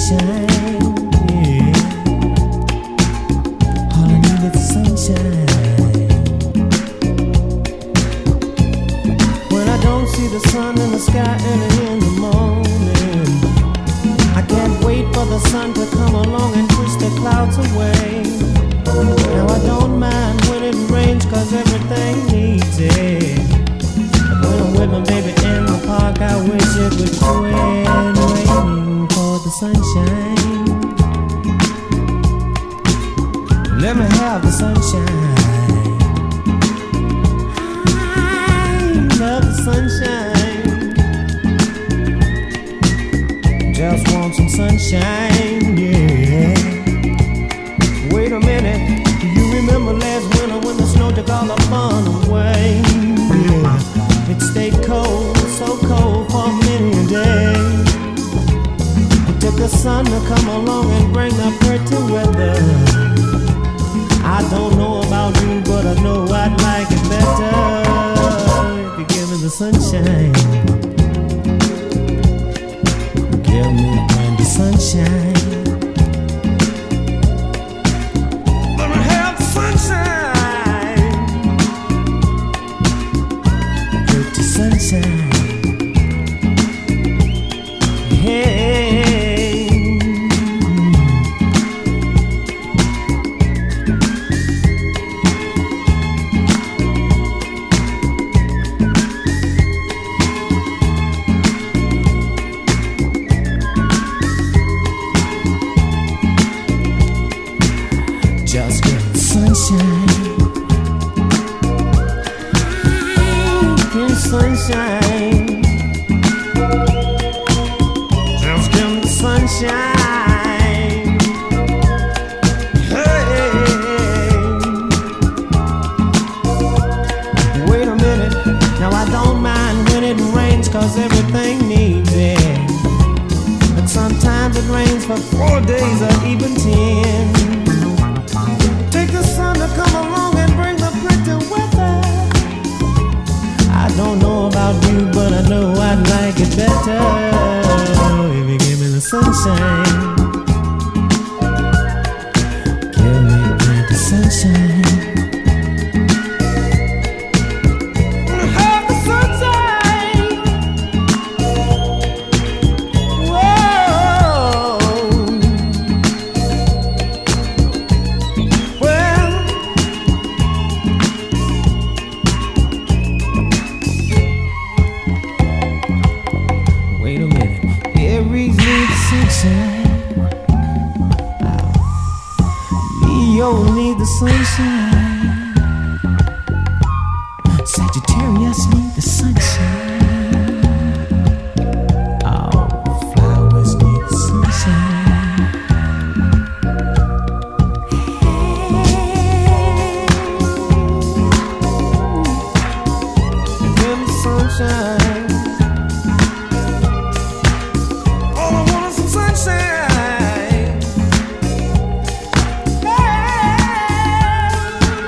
sunshine, yeah. All I need is the sunshine. When I don't see the sun in the sky early in the morning, I can't wait for the sun to come along and push the clouds away. Now I don't mind when it rains, cause everything needs it. But when I'm with my baby in the park, I wish it would quit raining for the sunshine. Let me have the sunshine. I love the sunshine. Just want some sunshine, yeah. Wait a minute, do you remember last winter when the snow took all the fun away? Yeah, it stayed cold, so cold for many a day. It took the sun to come along and bring the pretty weather. I don't know about you, but I know I'd like it better if you give me the sunshine. Give me plenty sunshine. Let me have the sunshine. Pretty sunshine. Hey. Just give the sunshine. Give the sunshine. Just give me the sunshine. Hey. Wait a minute. Now I don't mind when it rains, cause everything needs it. But sometimes it rains for 4 days or even 10. Take the sun to come along and bring the pretty weather. I don't know about you, but I know I'd like it better if you give me the sunshine. Give me the sunshine. Have the sunshine. Whoa. Well, wait a minute. Aries need the sunshine. Leo need the sunshine. Sagittarius need the sunshine. Oh, flowers need the sunshine. Give me sunshine. All I want is some sunshine. Hey.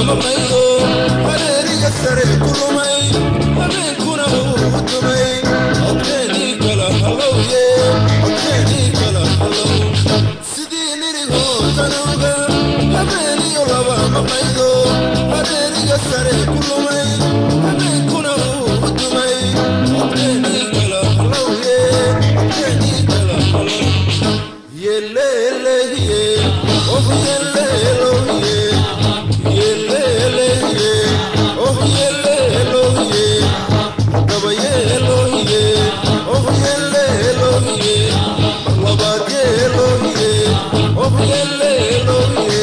maqaydo hareeriga sare ku lumay habeenkuna uu dumay codkeedii kala halowye codkeedii kala halow sidii nirigoo tanowga habeeniyo laba maqaydo hareeriga sare ku lumay habeenkuna uu dumay codkeedii kala halowye codkeedii kala halow yelelehiye oh yelelohiye yelelehiye oh yelelohiye daba yelohiye oh yelelohiye labaad yelohiye oh yelelohiye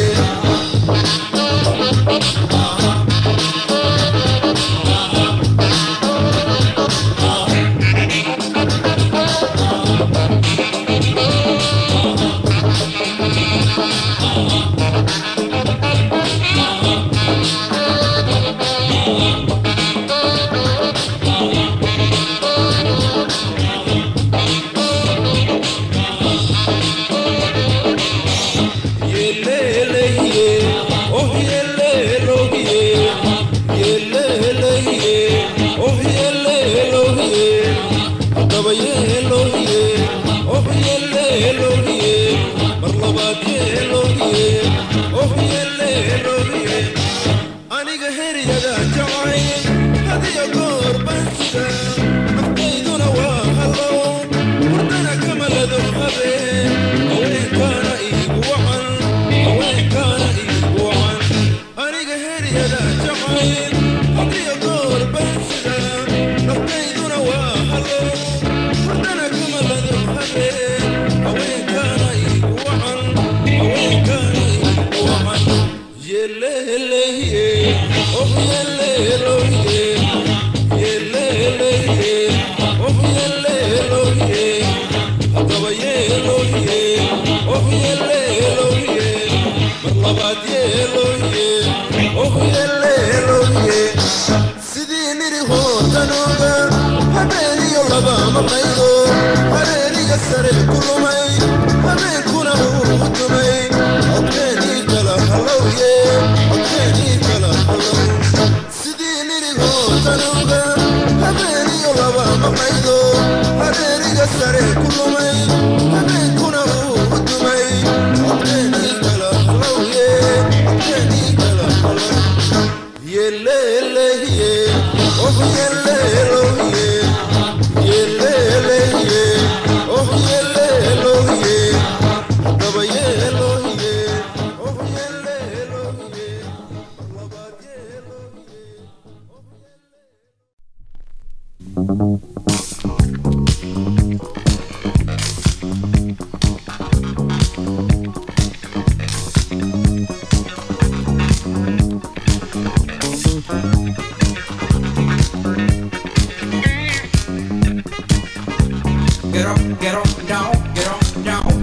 aniga heriyada jacayl hadiyo goor bansida naftayduna waa hallow wardana kamalado habeen haweenkaana iigu wacan haweenkaana iigu wacan aniga heriyada jacayl hadiyo goor bansida naftayduna waa hallow wardana kamalado habeen haweenkaana iigu wacan haweenkaana iigu wacan yelelehiye oh yelelohiye yelelehiye oh yelelohiye daba yelohiye oh yelelohiye mar labaad yelohiye oh yelelohiye sidii nirihoo tanooga habeeniyo laba maqaydo hareeriga sare ku lumay habeenkuna uu dumay codkeedii kala halowye codkeedii kala halow sidii nirigoo tanowga habeeniyo laba maqaydo hareeriga sare ku lumay habeenkuna uu dumay codkeedii kala halowye codkeedii kala halow yelelehiye oh yelelohiye yelelehiye oh yelelohiye daba yelohiye oh yelelohiye labaad yelohiye Get up, down, get up, down.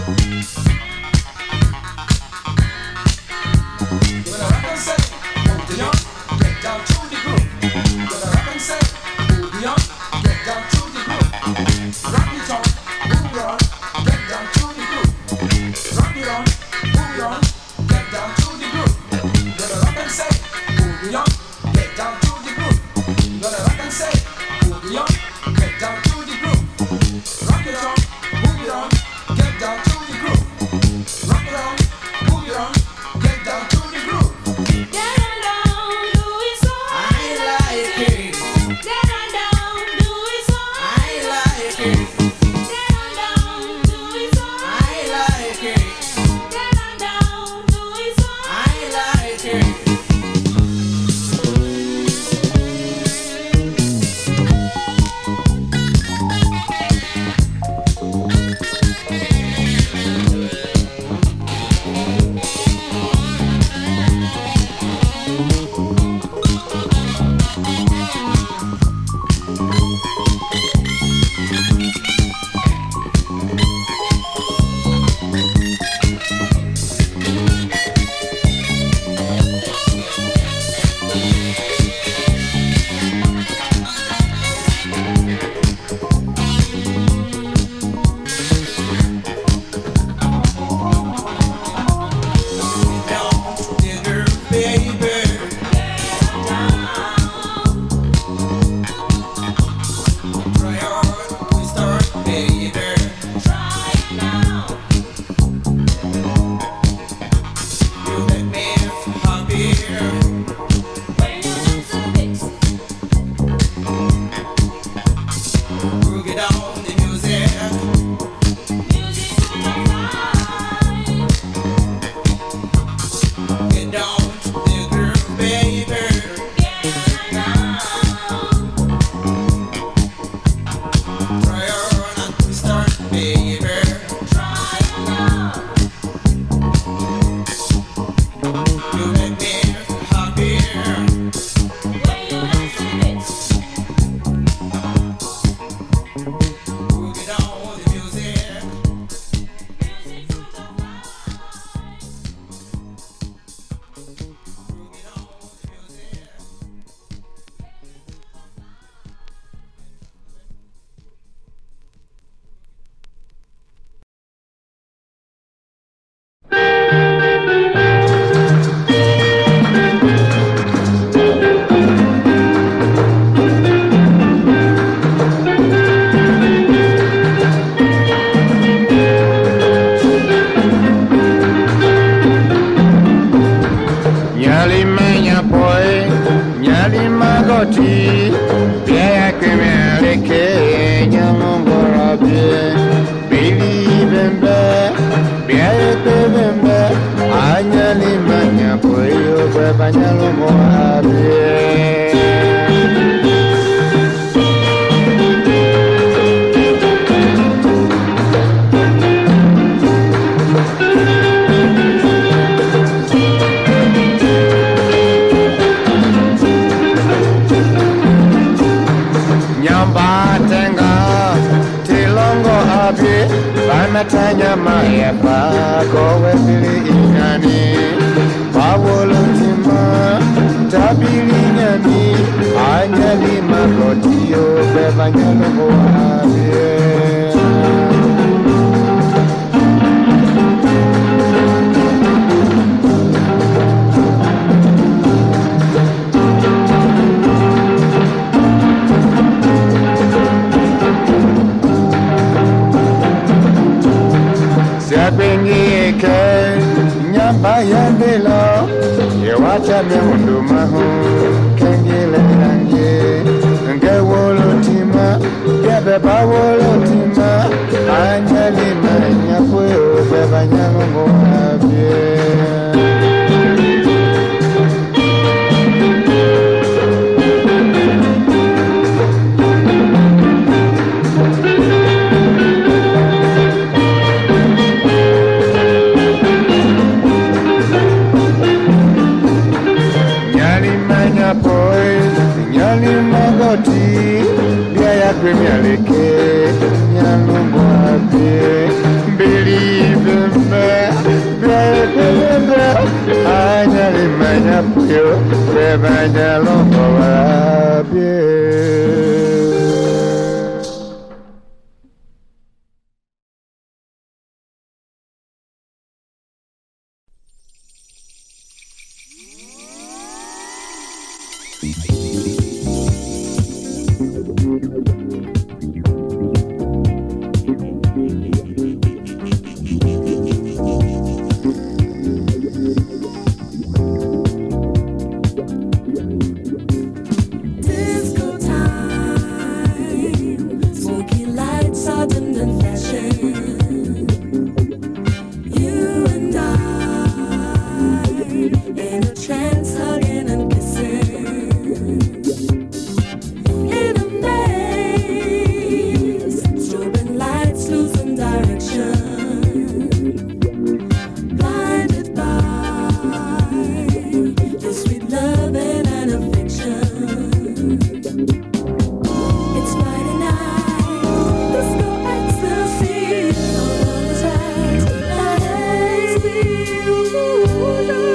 Believe Evangelo Disco time, smoky lights are dimmed and flashing. You and I in a trance, hugging and kissing. In a maze, strobing lights losing direction. Blinded by the sweet loving and affection. It's Friday night, disco ecstasy, all is right, hazy illusion.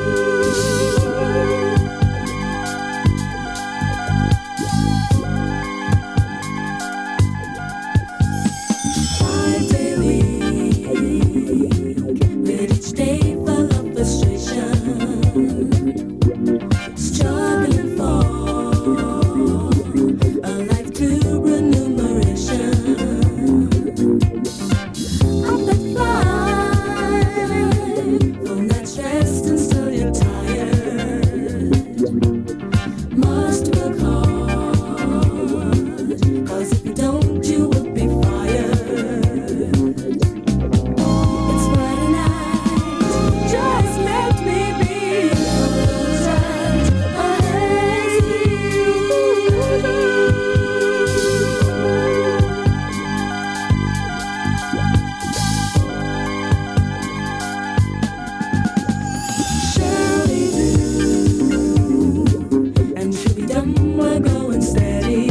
Five daily, with each day full of frustration, struggling for a life to remuneration. On that flight, from that stressed and still you're tired. Must work hard, 'cause if you don't, you will be fired. It's Friday night, just let me be. Alright, a hazy illusion. Surely do, and should be done, we're going steady.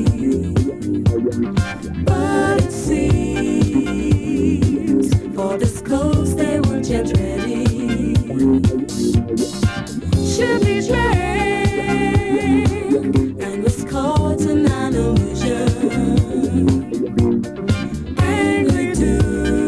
But it seems for this coast they weren't yet ready. Should be trained and was caught in an illusion. Angry too,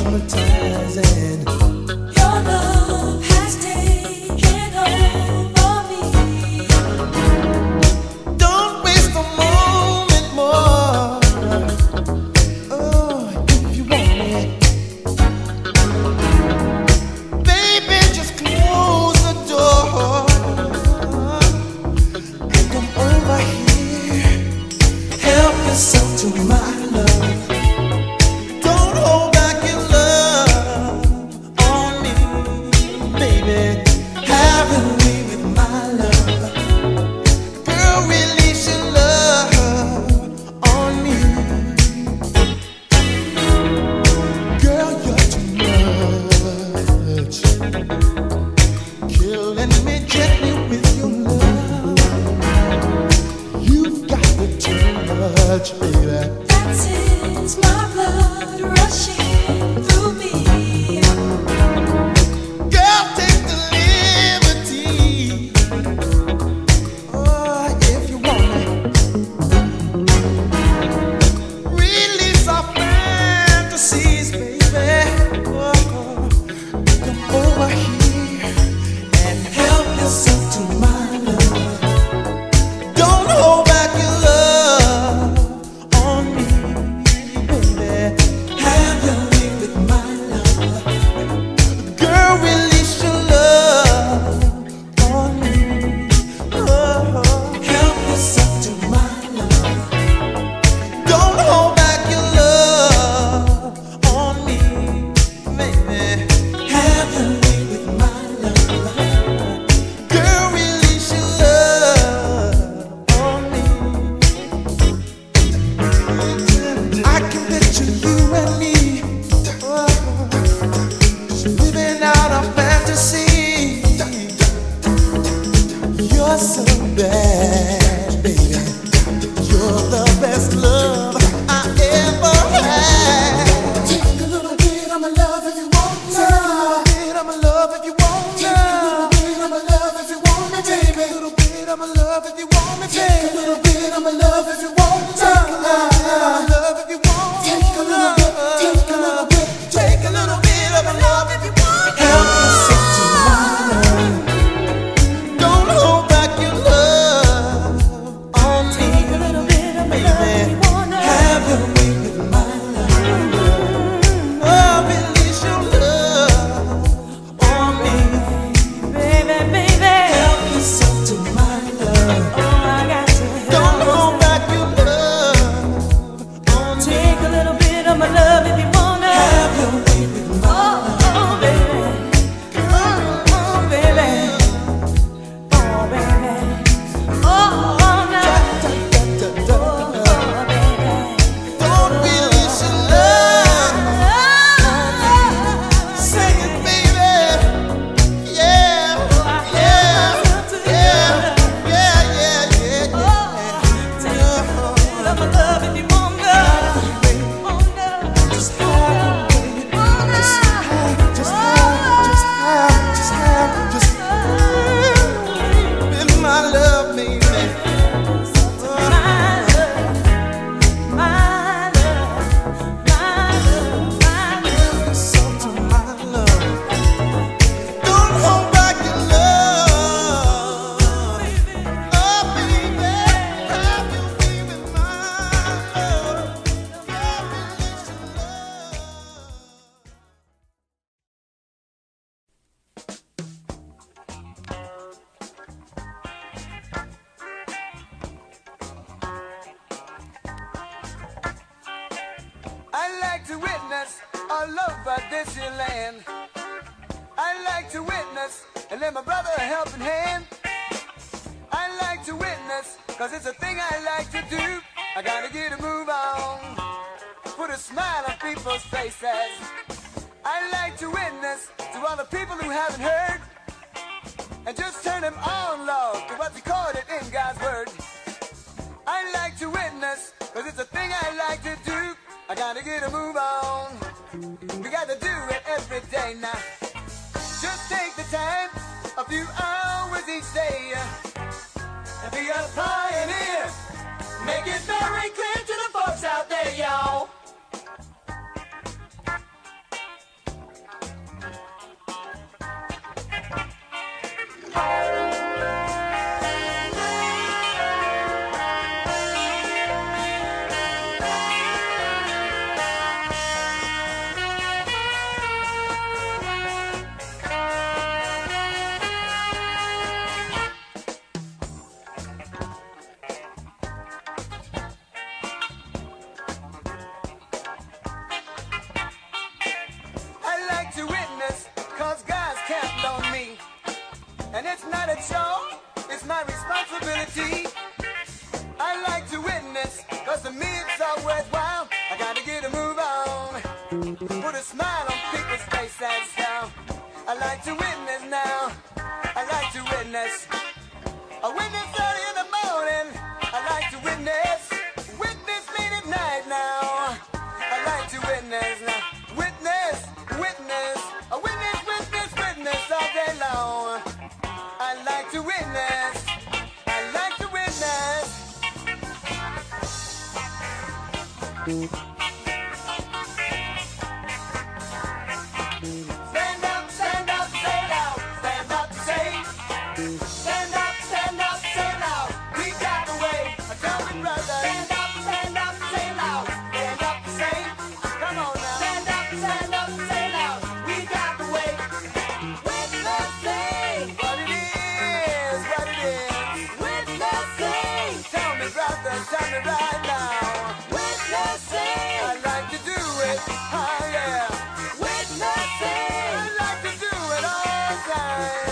hypnotizing. Your love has taken over me. Don't waste a moment more. Oh, if you want it, baby, just close the door and come over here. Help yourself to my love. Don't hold back your love on me, baby. Have your way with my love. Girl, release your love on me. Girl, you're too much. Killing me gently with your love. You've got the touch, baby. That sends my blood rushing through me. Girl, take the liberty. Oh, if you want it. Release our fantasies, baby. Oh, come over here and help yourself to my love. Don't hold back your love on me, baby. Have your way with my love. Girl, release your love on me. Oh, help yourself to my love. Don't hold back your love on me, baby. Have your way with my love. Girl, release your love on me. I can picture you and me, living out a fantasy. You're so bad, baby. You're the best love I ever had. Take a little bit of my love if you want to. Take a little bit of my love if you want to. Take a little bit of my love if you want me, baby. Take a little bit of my love if you want me, baby. Take a little bit of my love if you want to. Take a little bit of my love if you want. Take a little bit. Take a little bit. Take a little bit of my love if you want. Help yourself to my love. Don't hold back your love on me. Take a little bit of my love if you wanna. Have your way with my love. Oh, release your love on me. Baby, baby. Help yourself to my love. Oh, I got to help Don't hold myself. back your love on me. Take a little bit of my love if you wanna. Have your way with my Oh, baby. Oh, baby. Oh, baby. Oh, no. love. Oh, baby. Don't release your love. Say it, baby. Yeah, yeah, yeah, yeah, yeah, Just have with my love, baby. Yourself to my love. Don't hold back your love. Oh, baby, have your way with my love. Release your love. I like to witness all over this here land. I like to witness and lend my brother a helping hand. I like to witness, cause it's a thing I like to do. I gotta get a move on, put a smile on people's faces. I like to witness to all the people who haven't heard, and just turn them on, Lord, to what's recorded in God's word. I like to witness, cause it's a thing I like to do. I gotta get a move on. We gotta do it every day now. Just take the time, a few hours each day, and be a pioneer. Make it very clear to the folks out there, y'all. a smile on people's faces now. I like to witness now. I like to witness. A witness early in the morning. I like to witness. Witness late at night now. I like to witness now. Witness, witness. A witness, witness, witness all day long. I like to witness. I like to witness. Stand up, say loud. Stand up, say. Stand up, say loud. We got the way. Tell me, brother. Stand up, say loud. Stand up, say. Come on now. Stand up, say loud. We got the way. Witnessing what it is, what it is. Witnessing. Tell me, brother, tell me right now. Witnessing. I like to do it. Oh yeah. Witnessing. I like to do it all the time.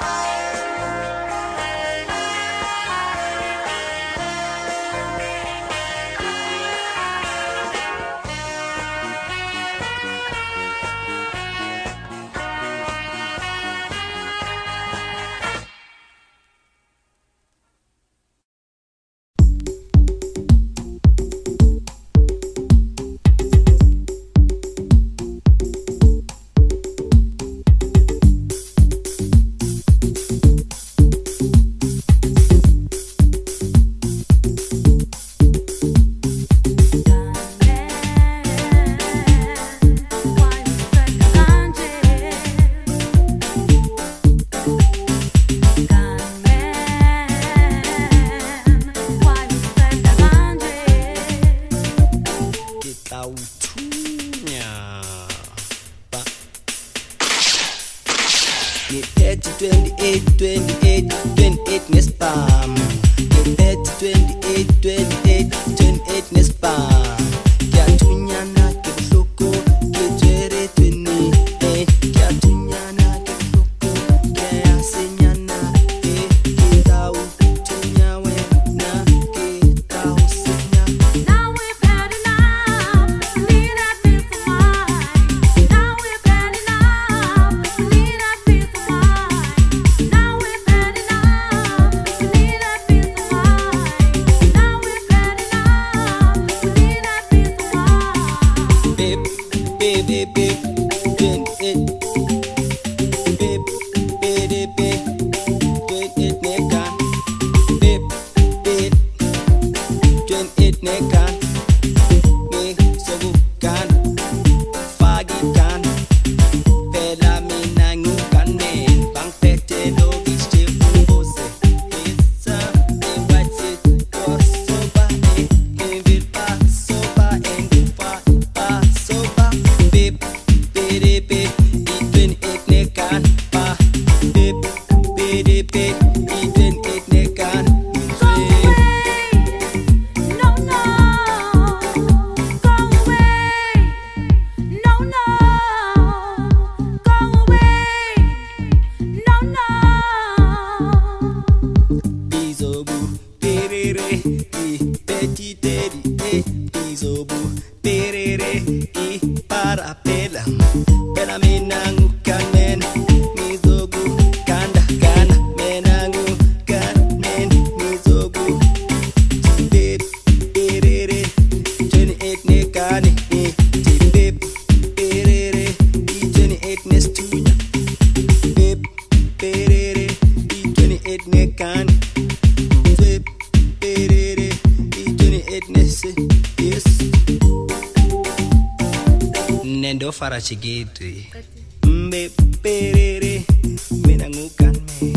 Nendo farachigiti mbe perere mina ngukan men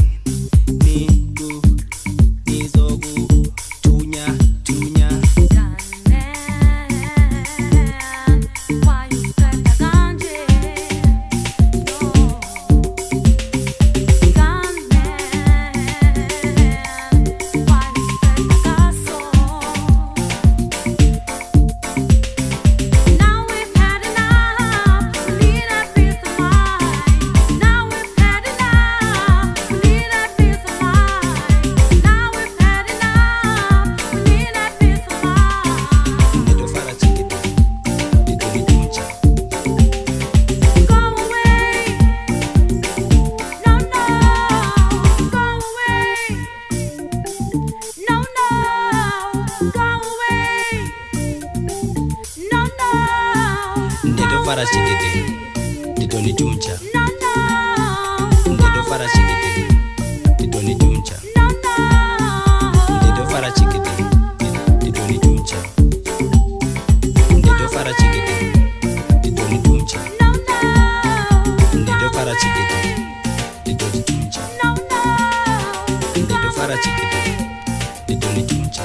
nigu nizogu tunya tunya Now we've had enough. Ndedo fara chikete, titoni tumcha. Ndedo fara chikete, titoni tumcha. Ndedo fara chikete, titoni tumcha. Ndedo fara chikete, titoni tumcha. Ndedo fara chikete, titoni tumcha. Ndedo fara chikete, titoni tumcha.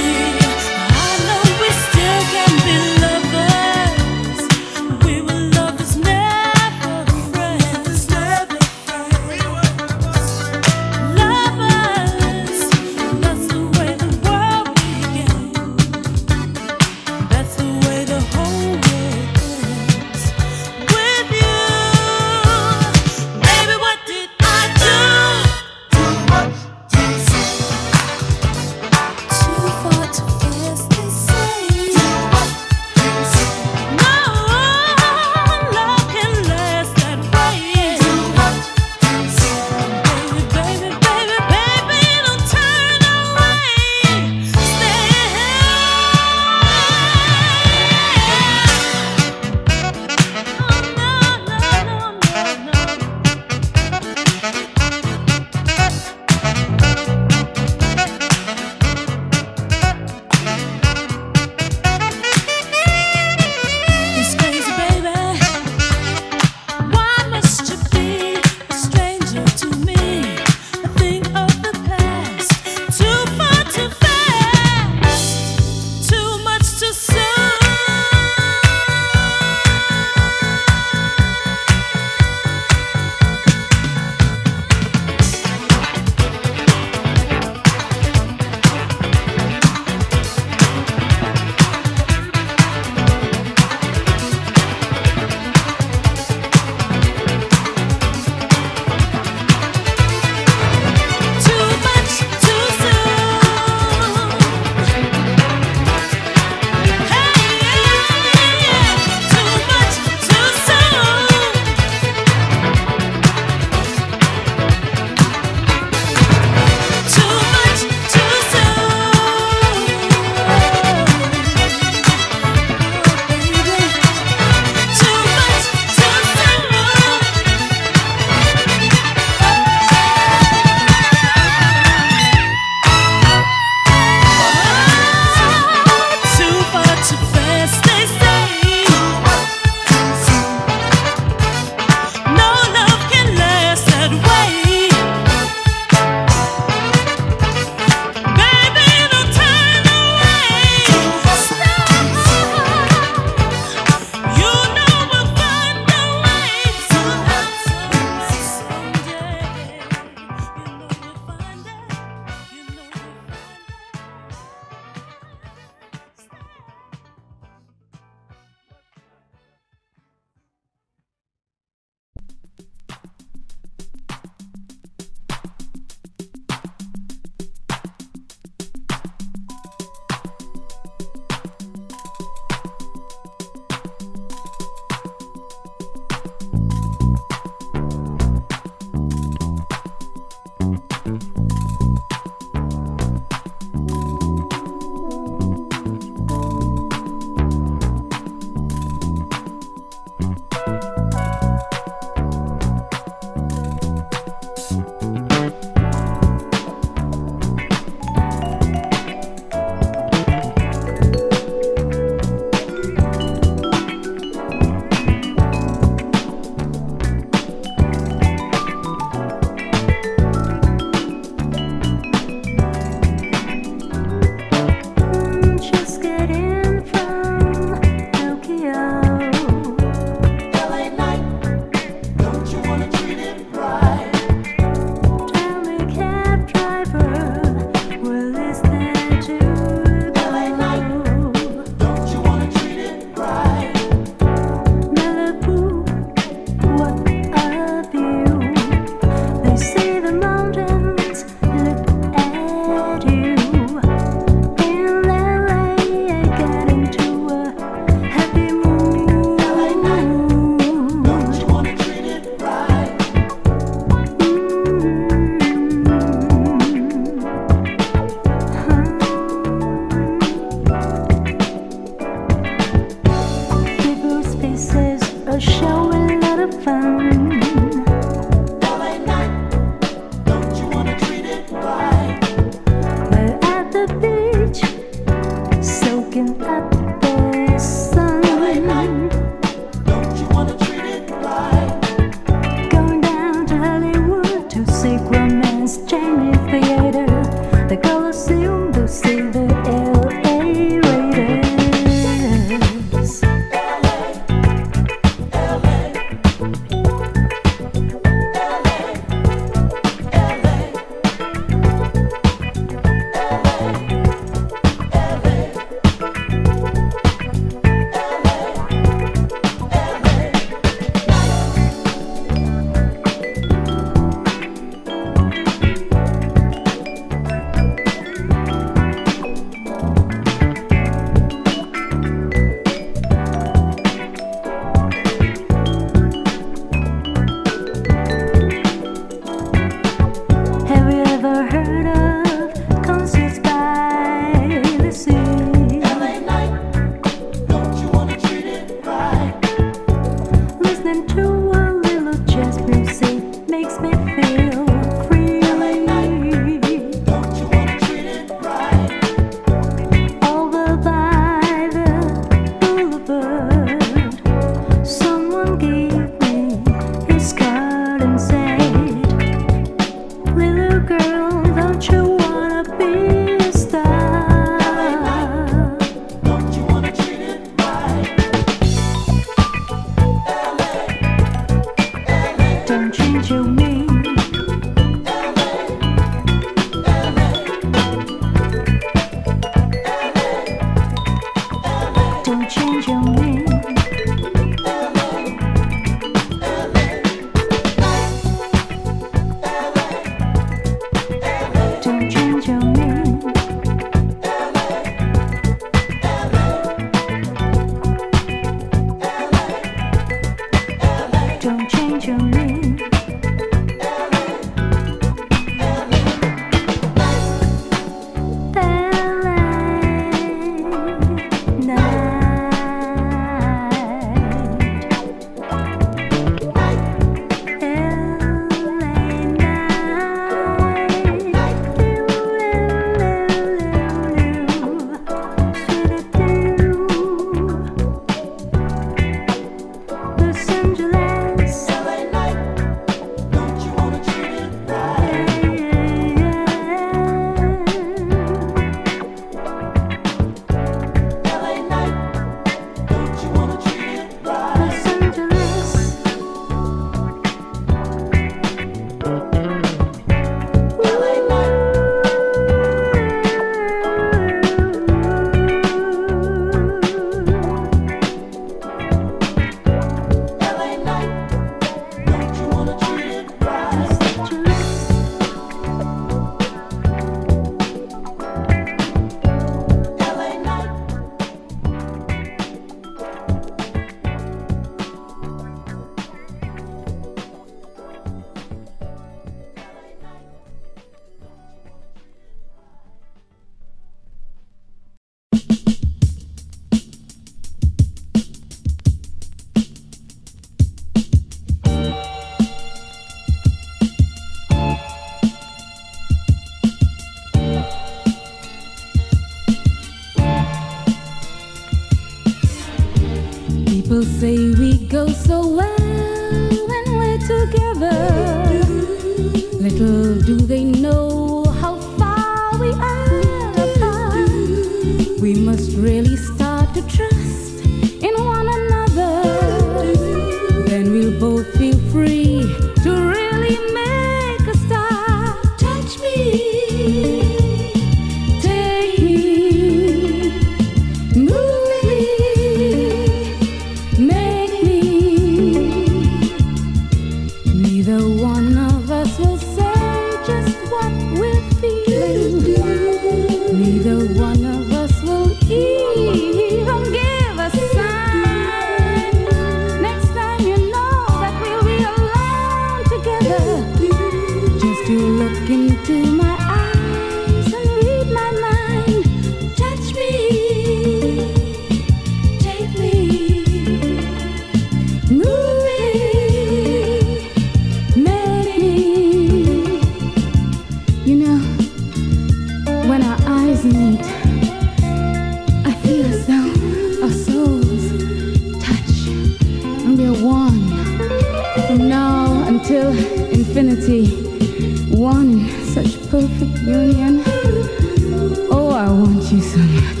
souls meet, I feel as though our souls touch and we're one. From now until infinity, one in such perfect union. Oh, I want you so much.